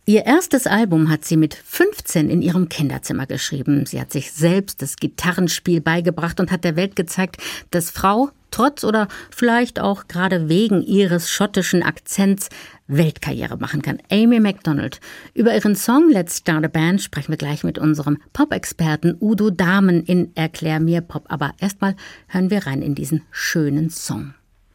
Ihr erstes Album hat sie mit 15 in ihrem Kinderzimmer geschrieben. Sie hat sich selbst das Gitarrenspiel beigebracht und hat der Welt gezeigt, dass Frau trotz oder vielleicht auch gerade wegen ihres schottischen Akzents Weltkarriere machen kann. Amy Macdonald. Über ihren Song Let's Start a Band sprechen wir gleich mit unserem Pop-Experten Udo Dahmen in Erklär mir Pop. Aber erstmal hören wir rein in diesen schönen Song.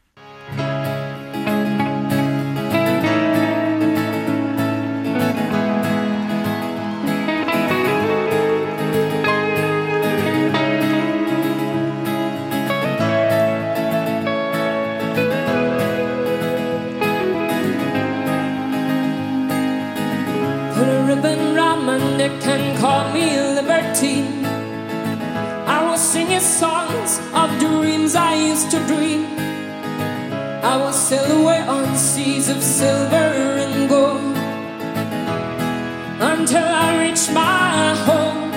Can call me libertine. I was singing songs of dreams I used to dream. I was sail away on seas of silver and gold until I reached my home.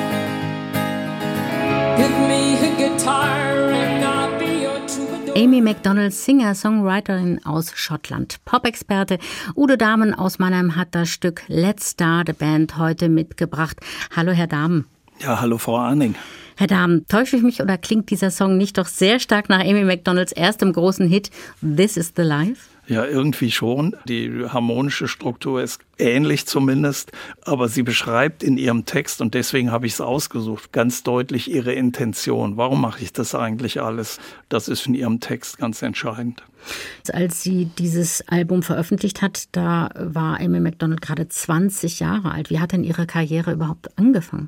Give me a guitar and I'll be your troubadour. Amy Macdonald, Singer-Songwriterin aus Schottland. Pop-Experte Udo Dahmen aus Mannheim hat das Stück Let's Start a Band heute mitgebracht. Hallo, Herr Dahmen. Ja, hallo, Frau Arning. Herr Dahmen, täusche ich mich oder klingt dieser Song nicht doch sehr stark nach Amy Macdonalds erstem großen Hit This is the Life? Ja, irgendwie schon. Die harmonische Struktur ist ähnlich zumindest, aber sie beschreibt in ihrem Text, und deswegen habe ich es ausgesucht, ganz deutlich ihre Intention. Warum mache ich das eigentlich alles? Das ist in ihrem Text ganz entscheidend. Als sie dieses Album veröffentlicht hat, da war Amy Macdonald gerade 20 Jahre alt. Wie hat denn ihre Karriere überhaupt angefangen?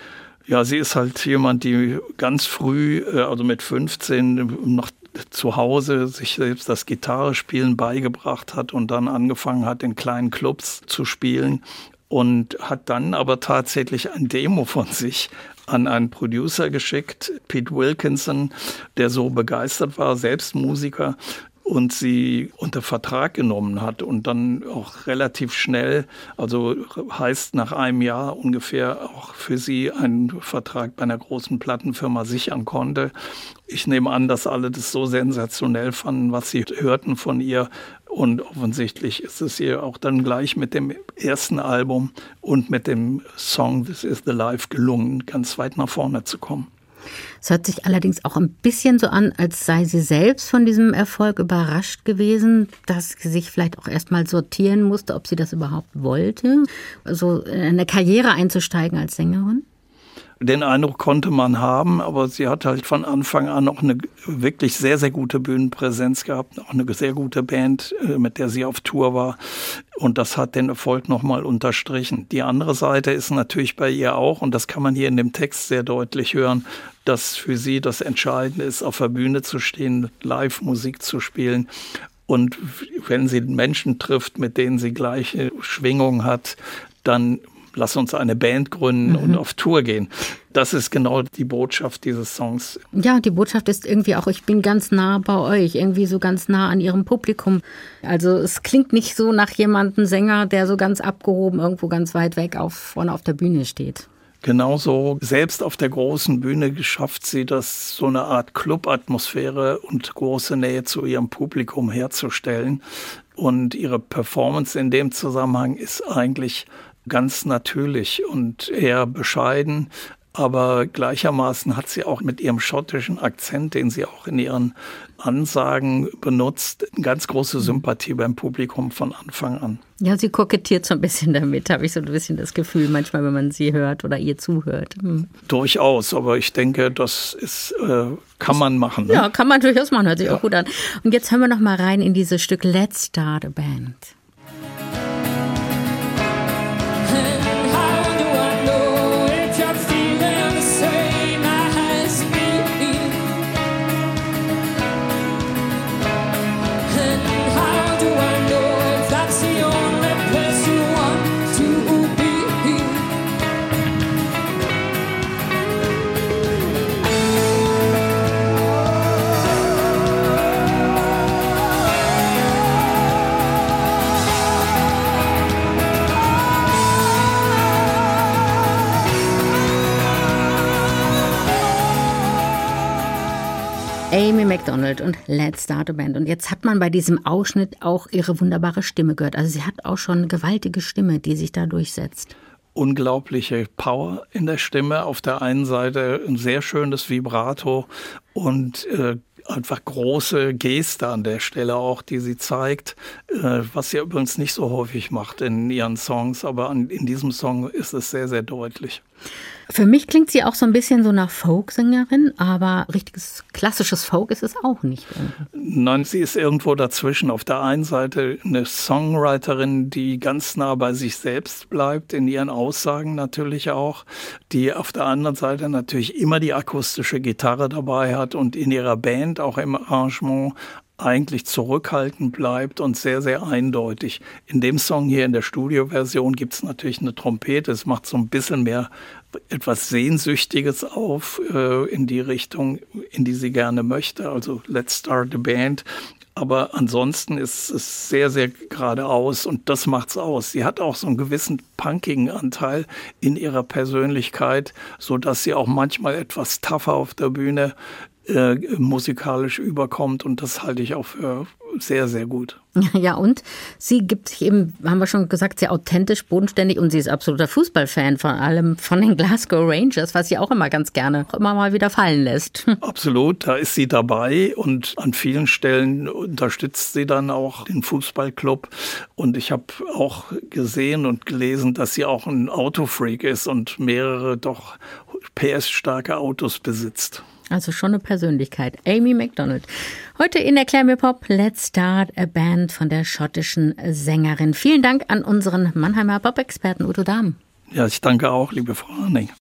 Ja, sie ist halt jemand, die ganz früh, also mit 15, noch zu Hause sich selbst das Gitarrespielen beigebracht hat und dann angefangen hat, in kleinen Clubs zu spielen und hat dann aber tatsächlich ein Demo von sich an einen Producer geschickt, Pete Wilkinson, der so begeistert war, selbst Musiker, und sie unter Vertrag genommen hat und dann auch relativ schnell, also heißt nach einem Jahr ungefähr, auch für sie einen Vertrag bei einer großen Plattenfirma sichern konnte. Ich nehme an, dass alle das so sensationell fanden, was sie hörten von ihr. Und offensichtlich ist es ihr auch dann gleich mit dem ersten Album und mit dem Song This is the Life gelungen, ganz weit nach vorne zu kommen. Es hört sich allerdings auch ein bisschen so an, als sei sie selbst von diesem Erfolg überrascht gewesen, dass sie sich vielleicht auch erstmal sortieren musste, ob sie das überhaupt wollte, also in eine Karriere einzusteigen als Sängerin. Den Eindruck konnte man haben, aber sie hat halt von Anfang an auch eine wirklich sehr, sehr gute Bühnenpräsenz gehabt, auch eine sehr gute Band, mit der sie auf Tour war. Und das hat den Erfolg nochmal unterstrichen. Die andere Seite ist natürlich bei ihr auch, und das kann man hier in dem Text sehr deutlich hören, dass für sie das Entscheidende ist, auf der Bühne zu stehen, live Musik zu spielen. Und wenn sie Menschen trifft, mit denen sie gleiche Schwingung hat, dann lass uns eine Band gründen und auf Tour gehen. Das ist genau die Botschaft dieses Songs. Ja, die Botschaft ist irgendwie auch, ich bin ganz nah bei euch, irgendwie so ganz nah an ihrem Publikum. Also es klingt nicht so nach jemandem Sänger, der so ganz abgehoben irgendwo ganz weit weg vorne auf der Bühne steht. Genauso, selbst auf der großen Bühne schafft sie das, so eine Art Club-Atmosphäre und große Nähe zu ihrem Publikum herzustellen. Und ihre Performance in dem Zusammenhang ist eigentlich ganz natürlich und eher bescheiden, aber gleichermaßen hat sie auch mit ihrem schottischen Akzent, den sie auch in ihren Ansagen benutzt, eine ganz große Sympathie beim Publikum von Anfang an. Ja, sie kokettiert so ein bisschen damit, habe ich so ein bisschen das Gefühl, manchmal, wenn man sie hört oder ihr zuhört. Durchaus, aber ich denke, das ist, kann man machen. Ne? Ja, kann man durchaus machen, hört sich auch gut an. Und jetzt hören wir noch mal rein in dieses Stück Let's Start a Band. Amy Macdonald und Let's Start a Band. Und jetzt hat man bei diesem Ausschnitt auch ihre wunderbare Stimme gehört. Also sie hat auch schon eine gewaltige Stimme, die sich da durchsetzt. Unglaubliche Power in der Stimme. Auf der einen Seite ein sehr schönes Vibrato und einfach große Geste an der Stelle auch, die sie zeigt, was sie übrigens nicht so häufig macht in ihren Songs, aber in diesem Song ist es sehr, sehr deutlich. Für mich klingt sie auch so ein bisschen so nach Folksängerin, aber richtiges klassisches Folk ist es auch nicht. Nein, sie ist irgendwo dazwischen. Auf der einen Seite eine Songwriterin, die ganz nah bei sich selbst bleibt, in ihren Aussagen natürlich auch, die auf der anderen Seite natürlich immer die akustische Gitarre dabei hat und in ihrer Band auch im Arrangement eigentlich zurückhaltend bleibt und sehr, sehr eindeutig. In dem Song hier in der Studioversion gibt es natürlich eine Trompete. Es macht so ein bisschen mehr etwas Sehnsüchtiges auf in die Richtung, in die sie gerne möchte. Also Let's Start a Band. Aber ansonsten ist es sehr, sehr geradeaus und das macht's aus. Sie hat auch so einen gewissen punkigen Anteil in ihrer Persönlichkeit, so dass sie auch manchmal etwas tougher auf der Bühne musikalisch überkommt und das halte ich auch für sehr, sehr gut. Ja, und sie gibt sich eben, haben wir schon gesagt, sehr authentisch, bodenständig und sie ist absoluter Fußballfan, vor allem von den Glasgow Rangers, was sie auch immer ganz gerne immer mal wieder fallen lässt. Absolut, da ist sie dabei und an vielen Stellen unterstützt sie dann auch den Fußballclub und ich habe auch gesehen und gelesen, dass sie auch ein Autofreak ist und mehrere doch PS-starke Autos besitzt. Also schon eine Persönlichkeit. Amy Macdonald. Heute in Erklär mir Pop, Let's Start a Band von der schottischen Sängerin. Vielen Dank an unseren Mannheimer Pop-Experten Udo Dahm. Ja, ich danke auch, liebe Frau Arning.